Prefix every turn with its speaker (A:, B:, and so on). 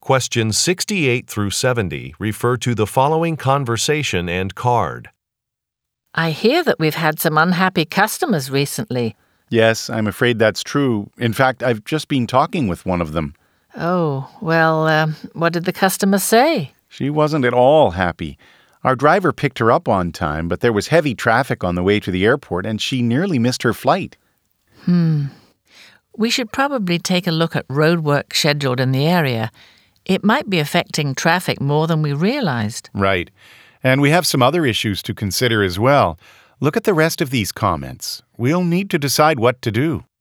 A: Questions 68 through 70 refer to the following conversation and card.
B: I hear that we've had some unhappy customers recently.
C: Yes, I'm afraid that's true. In fact, I've just been talking with one of them.
B: Oh, well, what did the customer say?
C: She wasn't at all happy. Our driver picked her up on time, but there was heavy traffic on the way to the airport, and she nearly missed her flight.
B: We should probably take a look at roadwork scheduled in the area. It might be affecting traffic more than we realized.
C: Right. And we have some other issues to consider as well. Look at the rest of these comments. We'll need to decide what to do.